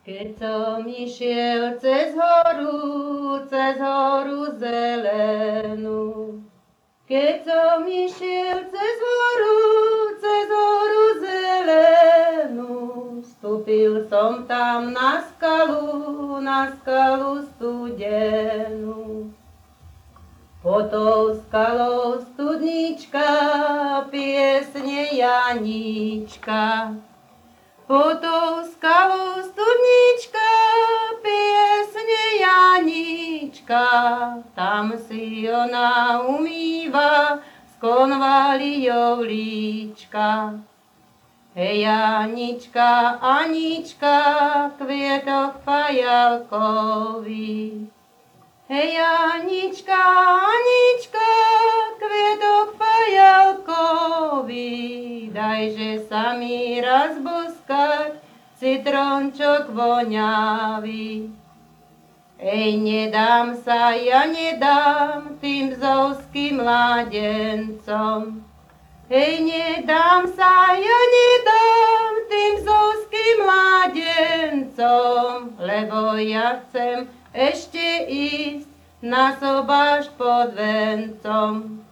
Keď som išiel cez horu zelenú. Keď som išiel cez horu zelenú, vstúpil som tam na skalu studenú. Pod tou skalou studnička, piesne Janíčka. Pod tou skalou studnička, piesne Janíčka. Tam si ona umýva s konvalijou líčka. Hej Anička, Anička, kvietok fajalkový. Hej Anička, Anička, kvietok fajalkový, dajže sa mi raz boskať, citrončok voňavý. Ej, nedám sa, ja nedám tým bzovským mládencom. Hej, nedám sa, ja nedám tým bzovským mládencom, lebo ja chcem ešte ísť na sobášť pod vencom.